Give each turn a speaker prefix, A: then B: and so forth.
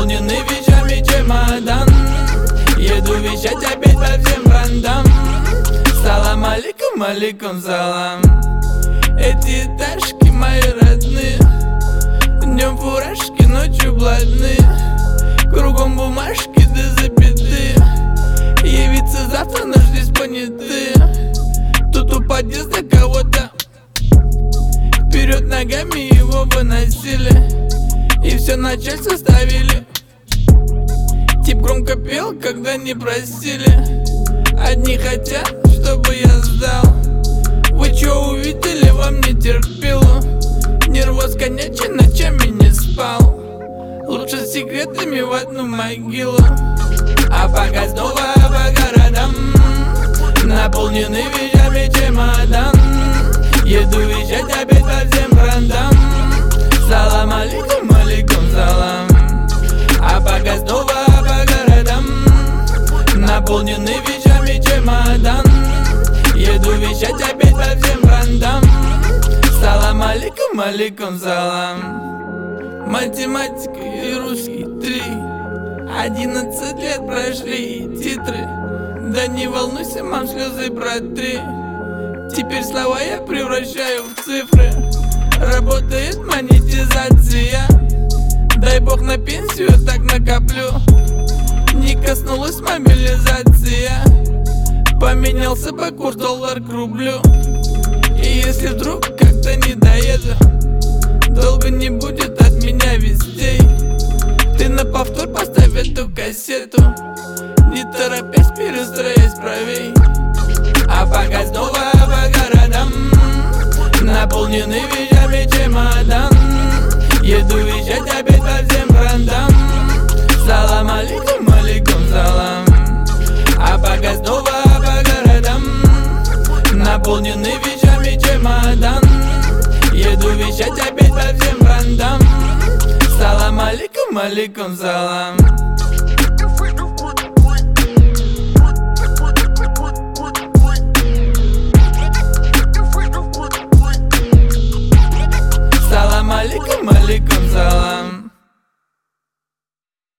A: Наполненный вещами чемодан, еду вещать опять по всем брендам. Салам алейкум, алейкум салам. Эти этажки мои родные, днем фуражки, ночью блатные. Кругом бумажки да запятые, явиться завтра наш здесь понятые. Тут у подъезда кого-то вперед ногами его выносили, и все начальство ставили. Тип громко пел, когда не просили. Одни хотят, чтобы я сдал. Вы чё увидели во мне терпилу? Нервоз конячий, ночами не спал. Лучше с секретами в одну могилу. А пока снова по городам, наполненный вещами чемодан, еду вещать опять по всем брендам. Салам алейкум, алейкум салам. А пока снова по городам, наполненный вещами чемодан, еду вещать опять по всем брендам. Салам алейкум, алейкум салам. Математика и русский 3, 11 лет прошли и титры. Да не волнуйся, мам, слезы протри. Теперь слова я превращаю в цифры. Работает монетизация, дай бог на пенсию так накоплю. Не коснулась мобилизация, поменялся по курс доллар к рублю. И если вдруг как-то не доеду, долго не будет от меня вестей. Ты на повтор поставь эту кассету, не торопясь перестроясь правей. А пока снова по городам, наполненный вещами чемодан, еду вещать опять по всем брендам. Салам алейкум, алейкум салам. А пока снова по городам, наполненный вещами чемодан, еду вещать опять по всем брендам. Салам алейкум, алейкум салам. Салам алейкум, алейкум салам.